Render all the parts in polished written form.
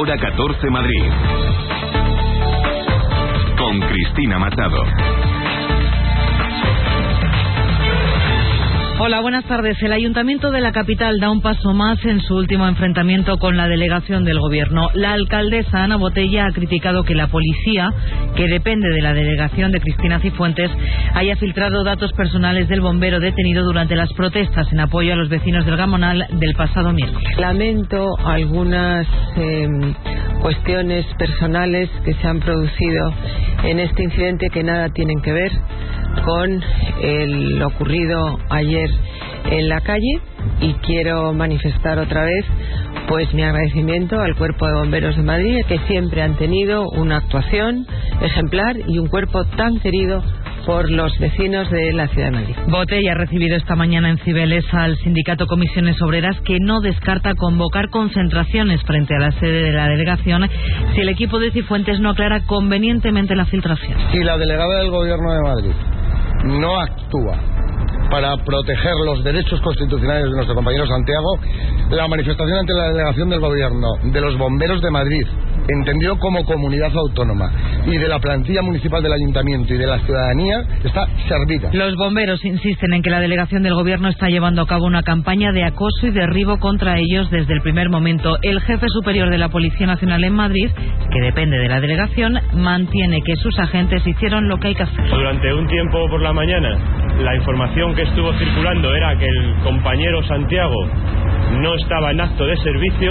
Hora 14 Madrid. Con Cristina Machado. Hola, buenas tardes. El Ayuntamiento de la capital da un paso más en su último enfrentamiento con la delegación del Gobierno. La alcaldesa Ana Botella ha criticado que la policía, que depende de la delegación de Cristina Cifuentes, haya filtrado datos personales del bombero detenido durante las protestas en apoyo a los vecinos del Gamonal del pasado miércoles. Lamento algunas cuestiones personales que se han producido en este incidente que nada tienen que ver con lo ocurrido ayer en la calle, y quiero manifestar otra vez pues mi agradecimiento al Cuerpo de Bomberos de Madrid, que siempre han tenido una actuación ejemplar y un cuerpo tan querido por los vecinos de la ciudad de Madrid. Botella ha recibido esta mañana en Cibeles al sindicato Comisiones Obreras, que no descarta convocar concentraciones frente a la sede de la delegación si el equipo de Cifuentes no aclara convenientemente la filtración. Si la delegada del Gobierno de Madrid no actúa para proteger los derechos constitucionales de nuestro compañero Santiago, la manifestación ante la delegación del Gobierno, de los bomberos de Madrid, entendido como comunidad autónoma, y de la plantilla municipal del Ayuntamiento y de la ciudadanía, está servida. Los bomberos insisten en que la delegación del Gobierno está llevando a cabo una campaña de acoso y derribo contra ellos desde el primer momento. El jefe superior de la Policía Nacional en Madrid, que depende de la delegación, mantiene que sus agentes hicieron lo que hay que hacer. Durante un tiempo por la mañana, la información que estuvo circulando era que el compañero Santiago no estaba en acto de servicio,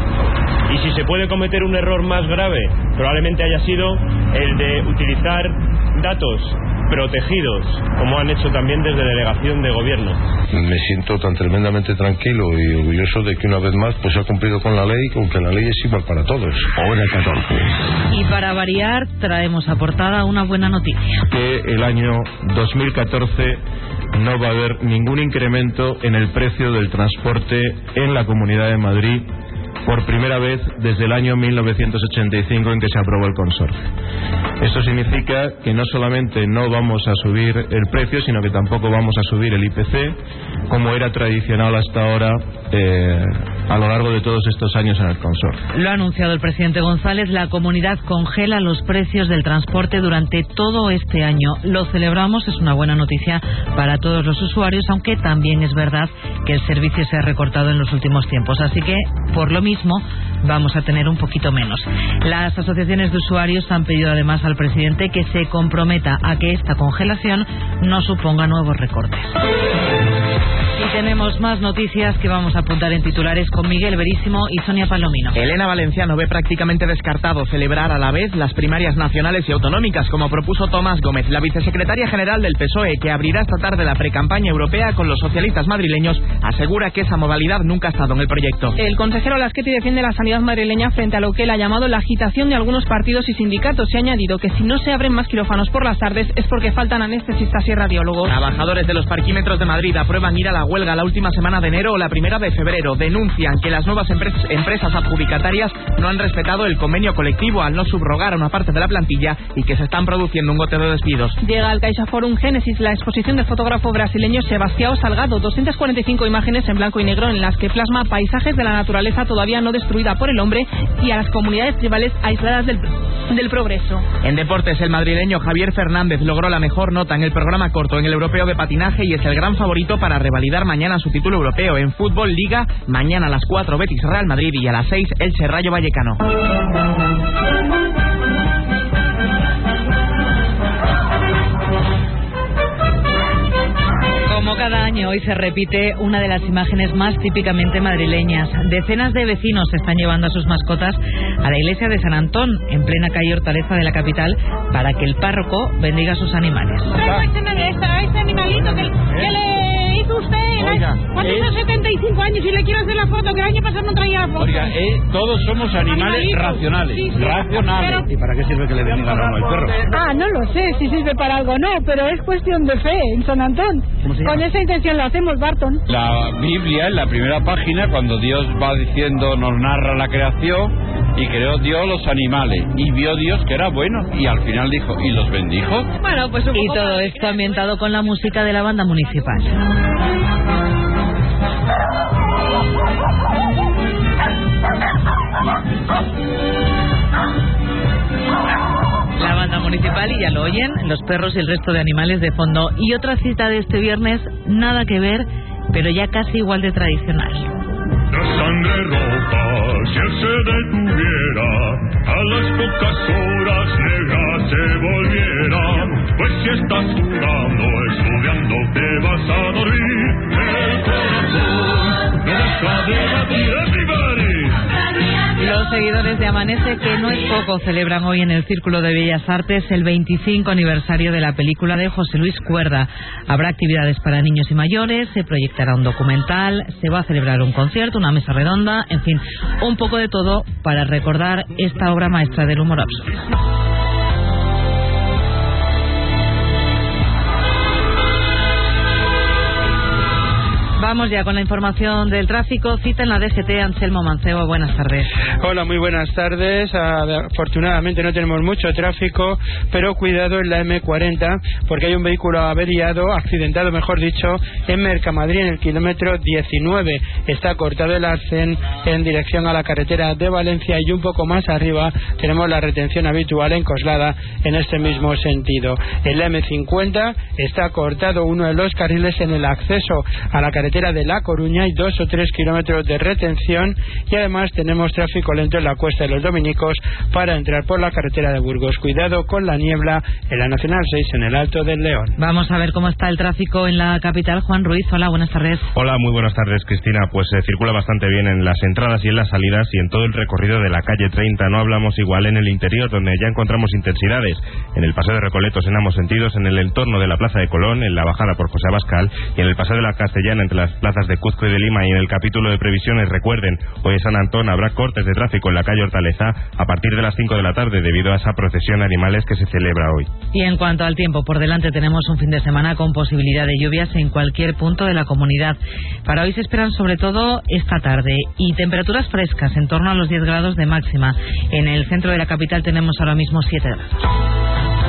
y si se puede cometer un error más grave, probablemente haya sido el de utilizar datos protegidos, como han hecho también desde delegación de Gobierno. Me siento tan tremendamente tranquilo y orgulloso de que una vez más pues se ha cumplido con la ley, aunque la ley es igual para todos. Hora 14. Y para variar, traemos a portada una buena noticia. Que el año 2014 no va a haber ningún incremento en el precio del transporte en la Comunidad de Madrid, por primera vez desde el año 1985 en que se aprobó el consorcio. Esto significa que no solamente no vamos a subir el precio, sino que tampoco vamos a subir el IPC, como era tradicional hasta ahora a lo largo de todos estos años en el consorcio. Lo ha anunciado el presidente González. La comunidad congela los precios del transporte durante todo este año. Lo celebramos, es una buena noticia para todos los usuarios, aunque también es verdad que el servicio se ha recortado en los últimos tiempos. Así que, por lo mismo, vamos a tener un poquito menos. Las asociaciones de usuarios han pedido además al presidente que se comprometa a que esta congelación no suponga nuevos recortes. Y tenemos más noticias que vamos a apuntar en titulares con Miguel Verísimo y Sonia Palomino. Elena Valenciano ve prácticamente descartado celebrar a la vez las primarias nacionales y autonómicas, como propuso Tomás Gómez, la vicesecretaria general del PSOE, que abrirá esta tarde la precampaña europea con los socialistas madrileños, asegura que esa modalidad nunca ha estado en el proyecto. El consejero Lasqueti defiende la sanidad madrileña frente a lo que él ha llamado la agitación de algunos partidos y sindicatos, y ha añadido que si no se abren más quirófanos por las tardes es porque faltan anestesistas y radiólogos. Trabajadores de los parquímetros de Madrid aprueban ir a la huelga la última semana de enero o la primera de febrero. Denuncian que las nuevas empresas adjudicatarias no han respetado el convenio colectivo al no subrogar a una parte de la plantilla y que se están produciendo un goteo de despidos. Llega al CaixaForum Génesis la exposición del fotógrafo brasileño Sebastião Salgado, 245 imágenes en blanco y negro en las que plasma paisajes de la naturaleza todavía no destruida por el hombre y a las comunidades tribales aisladas del progreso. En deportes, el madrileño Javier Fernández logró la mejor nota en el programa corto en el europeo de patinaje y es el gran favorito para revalidar mañana su título europeo. En fútbol, Liga, mañana a las 4 Betis Real Madrid y a las 6 Elche Rayo Vallecano. Como cada año, hoy se repite una de las imágenes más típicamente madrileñas. Decenas de vecinos están llevando a sus mascotas a la iglesia de San Antón, en plena calle Hortaleza de la capital, para que el párroco bendiga a sus animales. Este animalito que le hizo usted, cuando hizo 75 años, y le quiero hacer la foto, que el año pasado no traía la foto. Oiga, todos somos animales racionales. Sí, racionales. Pero... ¿Y para qué sirve que le bendigan a uno el perro? Ah, no lo sé si sirve para algo o no, pero es cuestión de fe en San Antón. Con esa intención lo hacemos, Barton. La Biblia, en la primera página, cuando Dios va diciendo, nos narra la creación, y creó Dios los animales, y vio Dios que era bueno, y al final dijo, ¿y los bendijo? Bueno, pues y todo esto ambientado con la música de la banda municipal. ya lo oyen, los perros y el resto de animales de fondo. Y otra cita de este viernes, nada que ver, pero ya casi igual de tradicional. La sangre roja, si él se detuviera, a las pocas horas negra se volviera. Pues si estás jugando, estudiando, te vas a dormir. El corazón no deja de latir, everybody. Los seguidores de Amanece, que no es poco, celebran hoy en el Círculo de Bellas Artes el 25 aniversario de la película de José Luis Cuerda. Habrá actividades para niños y mayores, se proyectará un documental, se va a celebrar un concierto, una mesa redonda, en fin, un poco de todo para recordar esta obra maestra del humor absurdo. Vamos ya con la información del tráfico. Cita en la DGT, Anselmo Mancebo. Buenas tardes. Hola, muy buenas tardes. Afortunadamente no tenemos mucho tráfico, pero cuidado en la M40, porque hay un vehículo averiado, accidentado mejor dicho, en Mercamadrid, en el kilómetro 19. Está cortado el arcén en dirección a la carretera de Valencia, y un poco más arriba tenemos la retención habitual en Coslada en este mismo sentido. En la M50 está cortado uno de los carriles en el acceso a la carretera de La Coruña, y 2 o 3 kilómetros de retención, y además tenemos tráfico lento en la Cuesta de los Dominicos para entrar por la carretera de Burgos. Cuidado con la niebla en la Nacional 6 en el Alto del León. Vamos a ver cómo está el tráfico en la capital. Juan Ruiz, hola, buenas tardes. Hola, muy buenas tardes, Cristina. Pues circula bastante bien en las entradas y en las salidas y en todo el recorrido de la calle 30. No hablamos igual en el interior, donde ya encontramos intensidades en el Paseo de Recoletos en ambos sentidos, en el entorno de la Plaza de Colón, en la bajada por José Abascal, y en el Paseo de la Castellana entre las plazas de Cuzco y de Lima. Y en el capítulo de previsiones, recuerden, hoy en San Antón habrá cortes de tráfico en la calle Hortaleza a partir de las 5 de la tarde debido a esa procesión de animales que se celebra hoy. Y en cuanto al tiempo, por delante tenemos un fin de semana con posibilidad de lluvias en cualquier punto de la comunidad. Para hoy se esperan sobre todo esta tarde, y temperaturas frescas en torno a los 10 grados de máxima. En el centro de la capital tenemos ahora mismo 7 grados.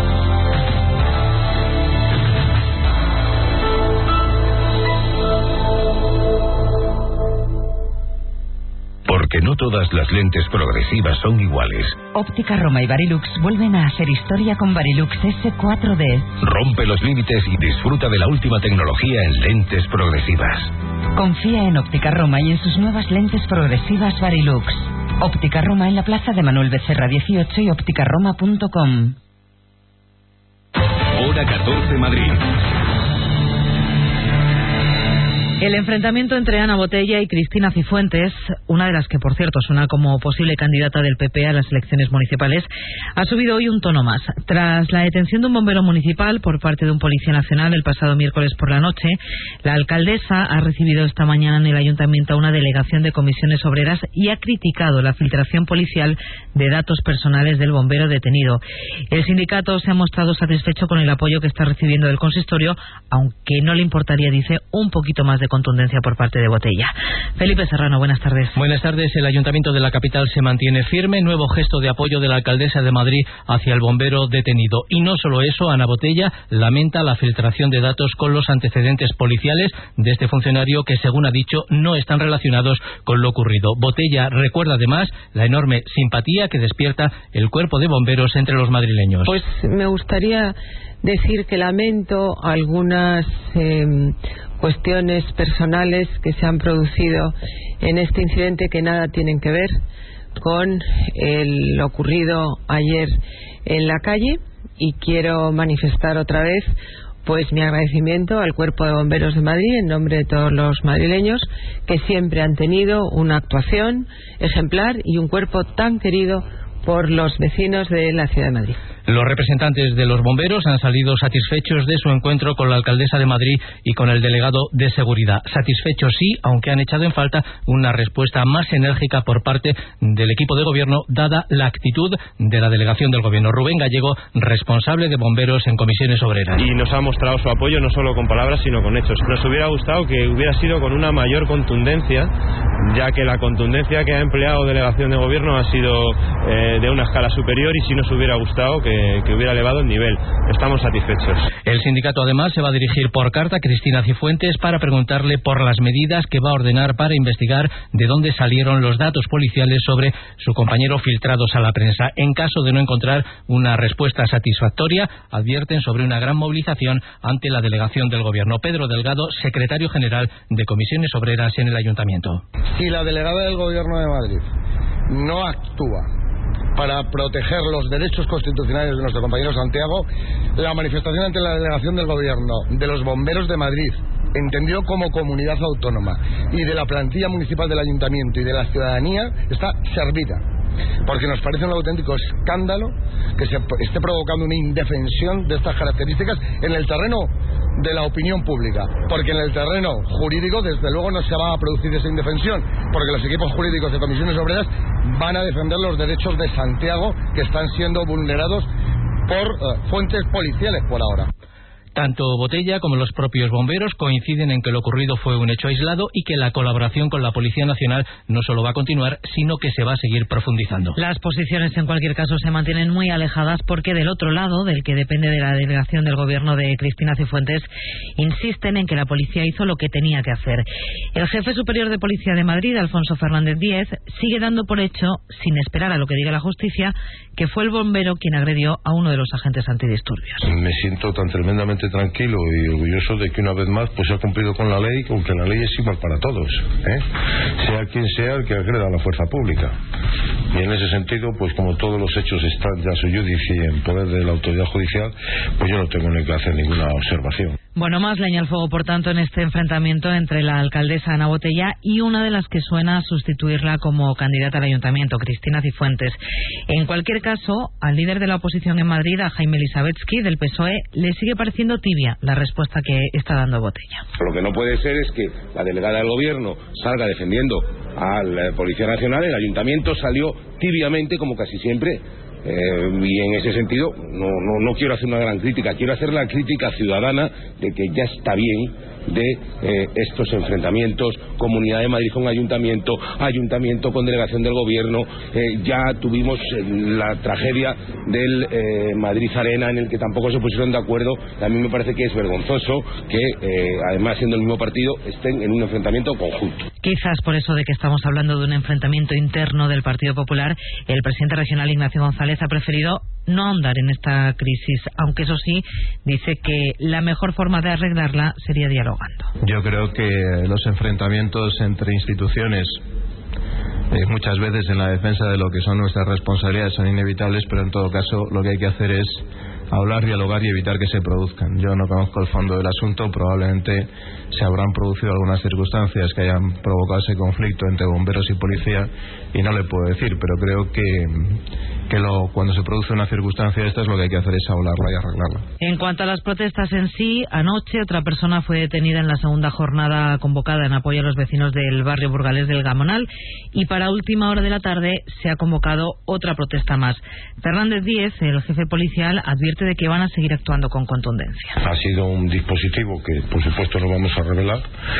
Porque no todas las lentes progresivas son iguales. Óptica Roma y Varilux vuelven a hacer historia con Varilux S4D. Rompe los límites y disfruta de la última tecnología en lentes progresivas. Confía en Óptica Roma y en sus nuevas lentes progresivas Varilux. Óptica Roma en la Plaza de Manuel Becerra 18 y ópticaroma.com. Hora 14 Madrid. El enfrentamiento entre Ana Botella y Cristina Cifuentes, una de las que, por cierto, suena como posible candidata del PP a las elecciones municipales, ha subido hoy un tono más. Tras la detención de un bombero municipal por parte de un policía nacional el pasado miércoles por la noche, la alcaldesa ha recibido esta mañana en el ayuntamiento a una delegación de comisiones obreras y ha criticado la filtración policial de datos personales del bombero detenido. El sindicato se ha mostrado satisfecho con el apoyo que está recibiendo del consistorio, aunque no le importaría, dice, un poquito más de contundencia por parte de Botella. Felipe Serrano, buenas tardes. Buenas tardes. El Ayuntamiento de la capital se mantiene firme. Nuevo gesto de apoyo de la alcaldesa de Madrid hacia el bombero detenido. Y no solo eso, Ana Botella lamenta la filtración de datos con los antecedentes policiales de este funcionario que, según ha dicho, no están relacionados con lo ocurrido. Botella recuerda además la enorme simpatía que despierta el cuerpo de bomberos entre los madrileños. Pues me gustaría decir que lamento algunas cuestiones personales que se han producido en este incidente que nada tienen que ver con lo ocurrido ayer en la calle, y quiero manifestar otra vez pues mi agradecimiento al Cuerpo de Bomberos de Madrid en nombre de todos los madrileños, que siempre han tenido una actuación ejemplar y un cuerpo tan querido por los vecinos de la ciudad de Madrid. Los representantes de los bomberos han salido satisfechos de su encuentro con la alcaldesa de Madrid y con el delegado de seguridad. Satisfechos sí, aunque han echado en falta una respuesta más enérgica por parte del equipo de gobierno, dada la actitud de la delegación del gobierno. Rubén Gallego, responsable de bomberos en comisiones obreras. Y nos ha mostrado su apoyo no solo con palabras sino con hechos. Nos hubiera gustado que hubiera sido con una mayor contundencia, ya que la contundencia que ha empleado delegación de gobierno ha sido de una escala superior y sí nos hubiera gustado que hubiera elevado el nivel. Estamos satisfechos. El sindicato además se va a dirigir por carta a Cristina Cifuentes para preguntarle por las medidas que va a ordenar para investigar de dónde salieron los datos policiales sobre su compañero filtrados a la prensa. En caso de no encontrar una respuesta satisfactoria, advierten sobre una gran movilización ante la delegación del Gobierno. Pedro Delgado, secretario general de Comisiones Obreras en el Ayuntamiento. Si la delegada del Gobierno de Madrid no actúa para proteger los derechos constitucionales de nuestro compañero Santiago, la manifestación ante la delegación del Gobierno, de los bomberos de Madrid, entendido como comunidad autónoma, y de la plantilla municipal del Ayuntamiento y de la ciudadanía, está servida. Porque nos parece un auténtico escándalo que se esté provocando una indefensión de estas características en el terreno de la opinión pública, porque en el terreno jurídico desde luego no se va a producir esa indefensión, porque los equipos jurídicos de Comisiones Obreras van a defender los derechos de Santiago, que están siendo vulnerados por fuentes policiales por ahora. Tanto Botella como los propios bomberos coinciden en que lo ocurrido fue un hecho aislado y que la colaboración con la Policía Nacional no solo va a continuar, sino que se va a seguir profundizando. Las posiciones en cualquier caso se mantienen muy alejadas porque del otro lado, del que depende de la delegación del Gobierno de Cristina Cifuentes, insisten en que la policía hizo lo que tenía que hacer. El jefe superior de Policía de Madrid, Alfonso Fernández Díez, sigue dando por hecho, sin esperar a lo que diga la justicia, que fue el bombero quien agredió a uno de los agentes antidisturbios. Me siento tan tremendamente tranquilo y orgulloso de que una vez más pues se ha cumplido con la ley, aunque la ley es igual para todos, sea quien sea el que agreda a la fuerza pública. Y en ese sentido, pues como todos los hechos están ya su judici en poder de la autoridad judicial, pues yo no tengo ni que hacer ninguna observación. Bueno, más leña al fuego, por tanto, en este enfrentamiento entre la alcaldesa Ana Botella y una de las que suena a sustituirla como candidata al ayuntamiento, Cristina Cifuentes. En cualquier caso, al líder de la oposición en Madrid, a Jaime Elisabetsky, del PSOE, le sigue pareciendo tibia la respuesta que está dando Botella. Lo que no puede ser es que la delegada del Gobierno salga defendiendo a la Policía Nacional. El ayuntamiento salió tibiamente, como casi siempre. Y en ese sentido no quiero hacer una gran crítica, quiero hacer la crítica ciudadana de que ya está bien de estos enfrentamientos, Comunidad de Madrid con ayuntamiento, ayuntamiento con delegación del Gobierno. Ya tuvimos la tragedia del Madrid Arena, en el que tampoco se pusieron de acuerdo. A mí me parece que es vergonzoso que además siendo el mismo partido estén en un enfrentamiento conjunto. Quizás por eso de que estamos hablando de un enfrentamiento interno del Partido Popular, el presidente regional Ignacio González ha preferido no ahondar en esta crisis, aunque eso sí, dice que la mejor forma de arreglarla sería dialogando. Yo creo que los enfrentamientos entre instituciones muchas veces en la defensa de lo que son nuestras responsabilidades son inevitables, pero en todo caso lo que hay que hacer es hablar, dialogar y evitar que se produzcan. Yo no conozco el fondo del asunto, probablemente se habrán producido algunas circunstancias que hayan provocado ese conflicto entre bomberos y policía y no le puedo decir, pero creo que cuando se produce una circunstancia de estas lo que hay que hacer es hablarla y arreglarla. En cuanto a las protestas en sí, anoche otra persona fue detenida en la segunda jornada convocada en apoyo a los vecinos del barrio burgalés del Gamonal y para última hora de la tarde se ha convocado otra protesta más. Fernández Díez, el jefe policial, advierte de que van a seguir actuando con contundencia. Ha sido un dispositivo que por supuesto no vamos a revelar,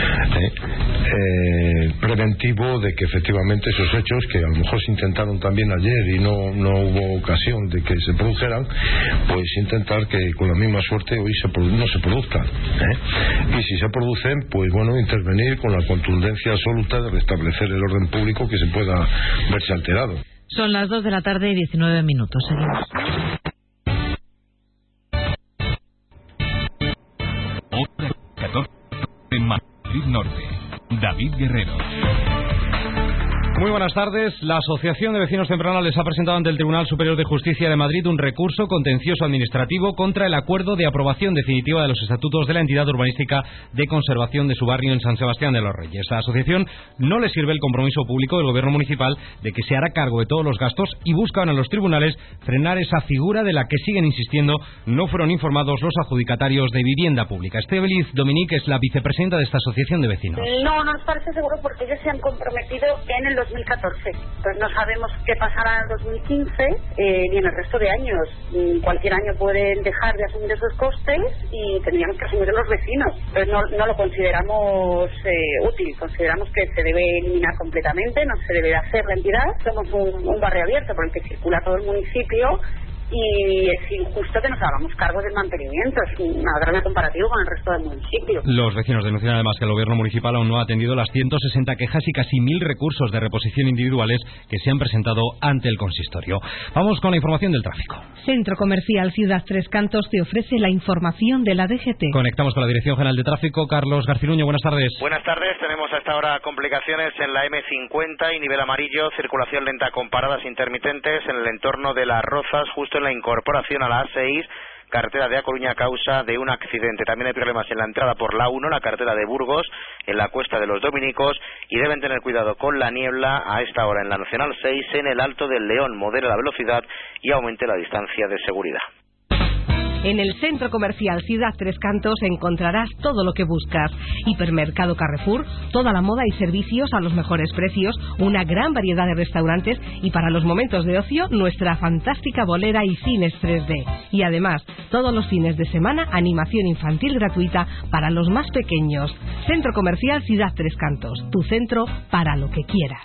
preventivo de que efectivamente esos hechos que a lo mejor se intentaron también ayer y no hubo ocasión de que se produjeran, pues intentar que con la misma suerte hoy no se produzcan, y si se producen, pues bueno, intervenir con la contundencia absoluta de restablecer el orden público que se pueda verse alterado. Son las 2 de la tarde y 19 minutos. Seguimos. Hora 14 en Madrid Norte. David Guerrero. Muy buenas tardes. La Asociación de Vecinos Temporales ha presentado ante el Tribunal Superior de Justicia de Madrid un recurso contencioso administrativo contra el acuerdo de aprobación definitiva de los estatutos de la entidad urbanística de conservación de su barrio en San Sebastián de los Reyes. A la asociación no le sirve el compromiso público del gobierno municipal de que se hará cargo de todos los gastos y buscan a los tribunales frenar esa figura de la que siguen insistiendo no fueron informados los adjudicatarios de vivienda pública. Estebeliz Dominique es la vicepresidenta de esta asociación de vecinos. No nos parece seguro porque ellos se han comprometido en el 2014. Entonces no sabemos qué pasará en 2015 ni en el resto de años. Cualquier año pueden dejar de asumir esos costes y tendríamos que asumir los vecinos. Entonces no lo consideramos útil. Consideramos que se debe eliminar completamente, no se debe de hacer la entidad. Somos un barrio abierto por el que circula todo el municipio y es injusto que nos hagamos cargo del mantenimiento. Es una gran comparativo con el resto del municipio. Los vecinos denuncian además que el gobierno municipal aún no ha atendido las 160 quejas y casi 1.000 recursos de reposición individuales que se han presentado ante el consistorio. Vamos con la información del tráfico. Centro Comercial Ciudad Tres Cantos te ofrece la información de la DGT. Conectamos con la Dirección General de Tráfico. Carlos Garciluño, buenas tardes. Buenas tardes. Tenemos hasta ahora complicaciones en la M50 y nivel amarillo, circulación lenta con paradas intermitentes en el entorno de Las Rozas, justo en la incorporación a la A6, carretera de A Coruña, a causa de un accidente. También hay problemas en la entrada por la 1, la carretera de Burgos, en la Cuesta de los Dominicos, y deben tener cuidado con la niebla a esta hora en la Nacional 6, en el Alto del León. Modere la velocidad y aumente la distancia de seguridad. En el Centro Comercial Ciudad Tres Cantos encontrarás todo lo que buscas. Hipermercado Carrefour, toda la moda y servicios a los mejores precios, una gran variedad de restaurantes y para los momentos de ocio nuestra fantástica bolera y cines 3D. Y además, todos los fines de semana animación infantil gratuita para los más pequeños. Centro Comercial Ciudad Tres Cantos, tu centro para lo que quieras.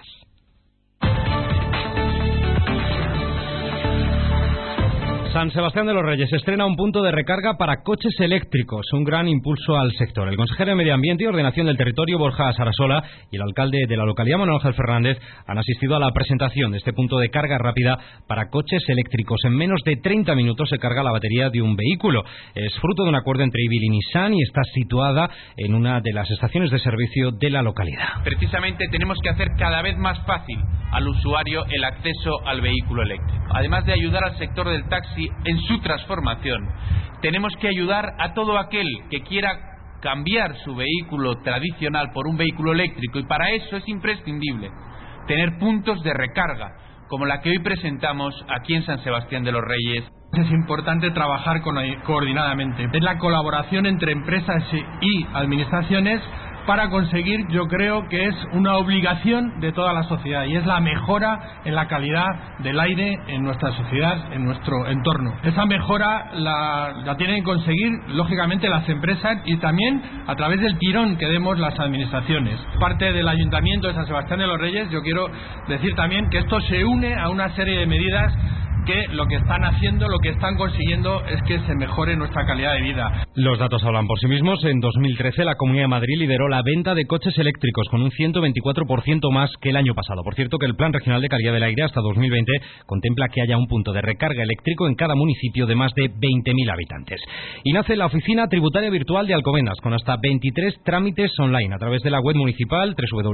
San Sebastián de los Reyes estrena un punto de recarga para coches eléctricos, un gran impulso al sector. El consejero de Medio Ambiente y Ordenación del Territorio, Borja Sarasola, y el alcalde de la localidad, Manuel Ángel Fernández, han asistido a la presentación de este punto de carga rápida para coches eléctricos. En menos de 30 minutos se carga la batería de un vehículo. Es fruto de un acuerdo entre Ibil y Nissan y está situada en una de las estaciones de servicio de la localidad. Precisamente tenemos que hacer cada vez más fácil al usuario el acceso al vehículo eléctrico. Además de ayudar al sector del taxi en su transformación, tenemos que ayudar a todo aquel que quiera cambiar su vehículo tradicional por un vehículo eléctrico, y para eso es imprescindible tener puntos de recarga como la que hoy presentamos aquí en San Sebastián de los Reyes. Es importante trabajar coordinadamente. Es la colaboración entre empresas y administraciones para conseguir, yo creo que es una obligación de toda la sociedad, y es la mejora en la calidad del aire en nuestra sociedad, en nuestro entorno. Esa mejora la tienen que conseguir, lógicamente, las empresas y también a través del tirón que demos las administraciones. Parte del Ayuntamiento de San Sebastián de los Reyes, yo quiero decir también que esto se une a una serie de medidas que lo que están haciendo, lo que están consiguiendo es que se mejore nuestra calidad de vida. Los datos hablan por sí mismos. En 2013 la Comunidad de Madrid lideró la venta de coches eléctricos con un 124% más que el año pasado. Por cierto, que el Plan Regional de Calidad del Aire hasta 2020 contempla que haya un punto de recarga eléctrico en cada municipio de más de 20.000 habitantes. Y nace la Oficina Tributaria Virtual de Alcobendas, con hasta 23 trámites online a través de la web municipal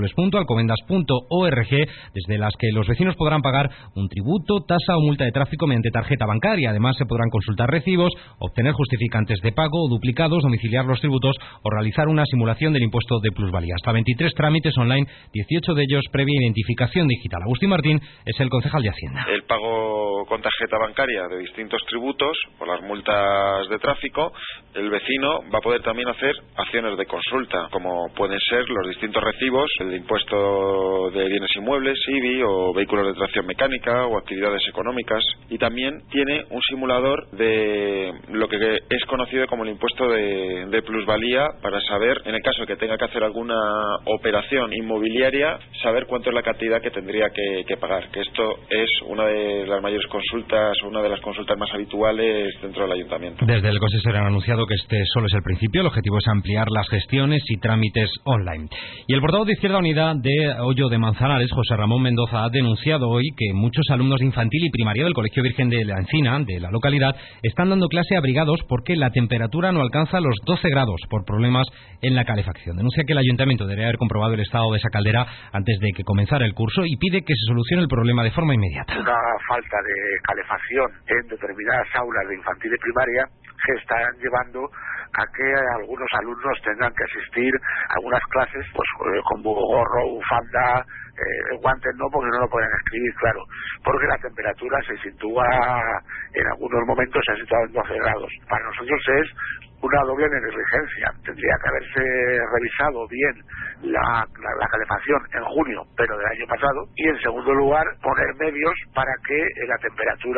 www.alcobendas.org, desde las que los vecinos podrán pagar un tributo, tasa o multa de tráfico mediante tarjeta bancaria. Además, se podrán consultar recibos, obtener justificantes de pago o duplicados, domiciliar los tributos o realizar una simulación del impuesto de plusvalía. Hasta 23 trámites online, 18 de ellos previa identificación digital. Agustín Martín es el concejal de Hacienda. El pago con tarjeta bancaria de distintos tributos por las multas de tráfico, el vecino va a poder también hacer acciones de consulta, como pueden ser los distintos recibos, el impuesto de bienes inmuebles, IBI, o vehículos de tracción mecánica o actividades económicas. Y también tiene un simulador de lo que es conocido como el impuesto de plusvalía, para saber, en el caso de que tenga que hacer alguna operación inmobiliaria, saber cuánto es la cantidad que tendría que pagar. Que esto es una de las mayores consultas, una de las consultas más habituales dentro del ayuntamiento. Desde el consistorio han anunciado que este solo es el principio. El objetivo es ampliar las gestiones y trámites online. Y el portavoz de Izquierda Unida de Hoyo de Manzanares, José Ramón Mendoza, ha denunciado hoy que muchos alumnos de infantil y primaria del Colegio Virgen de la Encina, de la localidad, están dando clase abrigados porque la temperatura no alcanza los 12 grados por problemas en la calefacción. Denuncia que el ayuntamiento debería haber comprobado el estado de esa caldera antes de que comenzara el curso y pide que se solucione el problema de forma inmediata. Una falta de calefacción en determinadas aulas de infantil y primaria que están llevando a que algunos alumnos tengan que asistir a algunas clases pues con gorro, bufanda, guantes no, porque no lo pueden escribir, claro, porque la temperatura se sitúa, en algunos momentos se ha situado en 12 grados. Para nosotros es una doble negligencia. Tendría que haberse revisado bien la calefacción en junio, pero del año pasado, y en segundo lugar poner medios para que la temperatura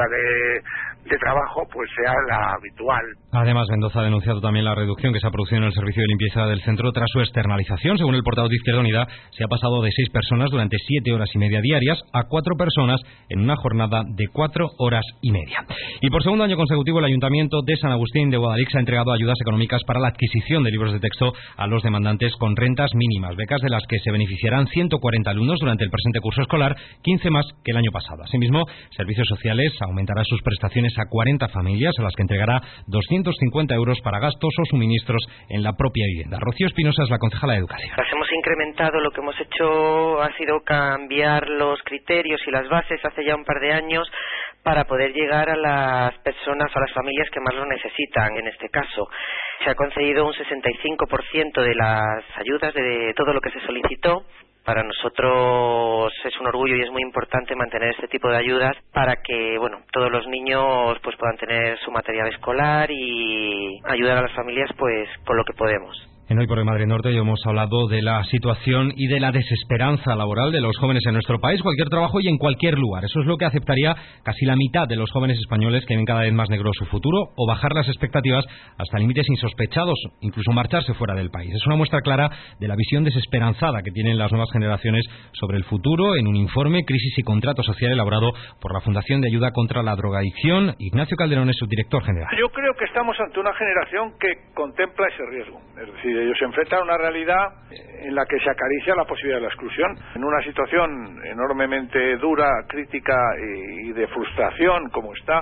de trabajo pues sea la habitual. Además, Mendoza ha denunciado también la reducción que se ha producido en el servicio de limpieza del centro tras su externalización. Según el portavoz de Izquierda Unida, se ha pasado de 6 personas durante 7 horas y media diarias a 4 personas en una jornada de 4 horas y media. Y por segundo año consecutivo, el Ayuntamiento de San Agustín de Guadalix ha entregado ayudas económicas para la adquisición de libros de texto a los demandantes con rentas mínimas, becas de las que se beneficiarán 140 alumnos durante el presente curso escolar, 15 más que el año pasado. Asimismo, Servicios Sociales aumentará sus prestaciones a 40 familias, a las que entregará 250 euros para gastos o suministros en la propia vivienda. Rocío Espinosa es la concejala de Educación. Las hemos incrementado, lo que hemos hecho ha sido cambiar los criterios y las bases hace ya un par de años para poder llegar a las personas, a las familias que más lo necesitan. En este caso, se ha concedido un 65% de las ayudas de todo lo que se solicitó. Para nosotros es un orgullo y es muy importante mantener este tipo de ayudas para que, bueno, todos los niños pues puedan tener su material escolar y ayudar a las familias pues con lo que podemos. En Hoy por Hoy Madrid Norte ya hemos hablado de la situación y de la desesperanza laboral de los jóvenes en nuestro país, cualquier trabajo y en cualquier lugar. Eso es lo que aceptaría casi la mitad de los jóvenes españoles, que ven cada vez más negro su futuro, o bajar las expectativas hasta límites insospechados, incluso marcharse fuera del país. Es una muestra clara de la visión desesperanzada que tienen las nuevas generaciones sobre el futuro en un informe Crisis y Contrato Social elaborado por la Fundación de Ayuda contra la Drogadicción. Ignacio Calderón es su director general. Yo creo que estamos ante una generación que contempla ese riesgo. Es decir, ellos se enfrentan a una realidad en la que se acaricia la posibilidad de la exclusión. En una situación enormemente dura, crítica y de frustración como está,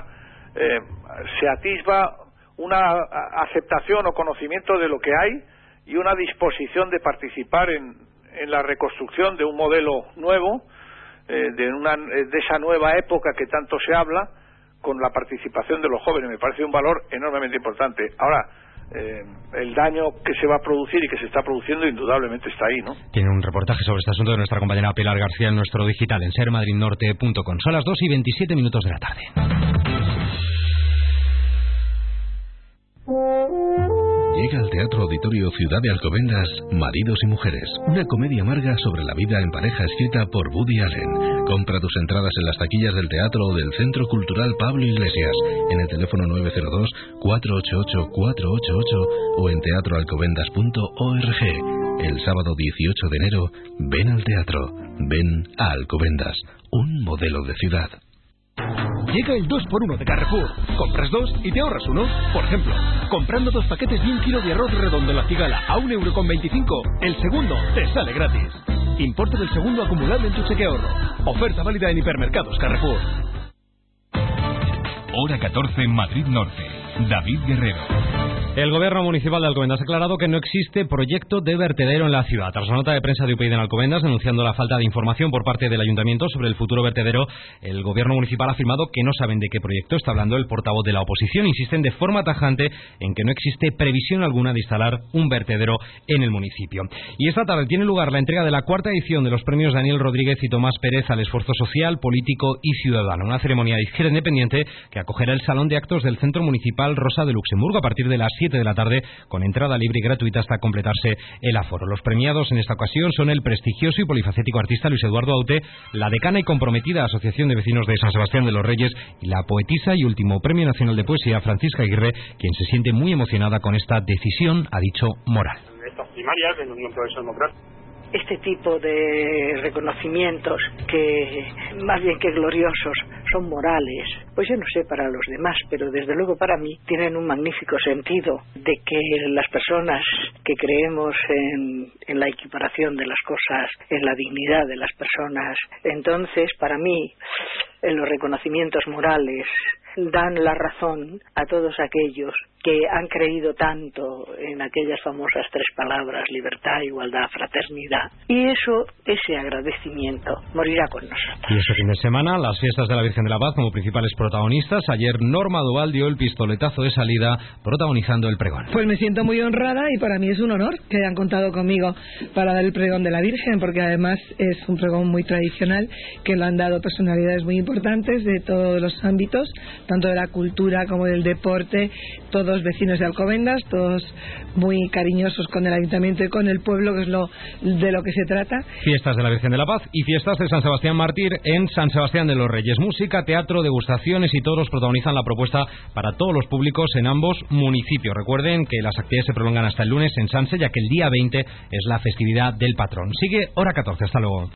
se atisba una aceptación o conocimiento de lo que hay y una disposición de participar en la reconstrucción de un modelo nuevo, de esa nueva época que tanto se habla, con la participación de los jóvenes. Me parece un valor enormemente importante. Ahora, el daño que se va a producir y que se está produciendo indudablemente está ahí, ¿no? Tiene un reportaje sobre este asunto de nuestra compañera Pilar García en nuestro digital en sermadridnorte.com. Son las 2:27 de la tarde. Llega al Teatro Auditorio Ciudad de Alcobendas Maridos y Mujeres, una comedia amarga sobre la vida en pareja escrita por Woody Allen. Compra tus entradas en las taquillas del teatro o del Centro Cultural Pablo Iglesias, en el teléfono 902-488-488 o en teatroalcobendas.org. El sábado 18 de enero, ven al teatro, ven a Alcobendas, un modelo de ciudad. Llega el 2x1 de Carrefour. Compras 2 y te ahorras 1. Por ejemplo, comprando 2 paquetes de 1 kilo de arroz redondo La Cigala a 1,25 €, el segundo te sale gratis. Importe del segundo acumulable en tu cheque ahorro. Oferta válida en hipermercados Carrefour. Hora 14 en Madrid Norte. David Guerrero. El Gobierno Municipal de Alcobendas ha aclarado que no existe proyecto de vertedero en la ciudad. Tras la nota de prensa de UPyD en Alcobendas denunciando la falta de información por parte del Ayuntamiento sobre el futuro vertedero, el Gobierno Municipal ha afirmado que no saben de qué proyecto está hablando el portavoz de la oposición. Insisten de forma tajante en que no existe previsión alguna de instalar un vertedero en el municipio. Y esta tarde tiene lugar la entrega de la 4ª edición de los premios Daniel Rodríguez y Tomás Pérez al esfuerzo social, político y ciudadano. Una ceremonia de Izquierda Independiente que acogerá el Salón de Actos del Centro Municipal Rosa de Luxemburgo a partir de las 7 de la tarde, con entrada libre y gratuita hasta completarse el aforo. Los premiados en esta ocasión son el prestigioso y polifacético artista Luis Eduardo Aute, la decana y comprometida Asociación de Vecinos de San Sebastián de los Reyes y la poetisa y último Premio Nacional de Poesía Francisca Aguirre, quien se siente muy emocionada con esta decisión, ha dicho, moral. En estas primarias, en Unión Progreso Democrática, este tipo de reconocimientos, que más bien que gloriosos, son morales, pues yo no sé para los demás, pero desde luego para mí tienen un magnífico sentido de que las personas que creemos en la equiparación de las cosas, en la dignidad de las personas, entonces para mí los reconocimientos morales dan la razón a todos aquellos que han creído tanto en aquellas famosas 3 palabras: libertad, igualdad, fraternidad. Y ese agradecimiento morirá con nosotros. Y este fin de semana, las fiestas de la Virgen de la Paz como principales protagonistas. Ayer Norma Duval dio el pistoletazo de salida protagonizando el pregón. Pues me siento muy honrada y para mí es un honor que hayan contado conmigo para dar el pregón de la Virgen, porque además es un pregón muy tradicional que lo han dado personalidades muy importantes de todos los ámbitos, tanto de la cultura como del deporte, todos vecinos de Alcobendas, todos muy cariñosos con el ayuntamiento y con el pueblo, que es de lo que se trata. Fiestas de la Virgen de la Paz y fiestas de San Sebastián Mártir en San Sebastián de los Reyes. Música, teatro, degustaciones y toros protagonizan la propuesta para todos los públicos en ambos municipios. Recuerden que las actividades se prolongan hasta el lunes en Sanse, ya que el día 20 es la festividad del patrón. Sigue Hora 14. Hasta luego.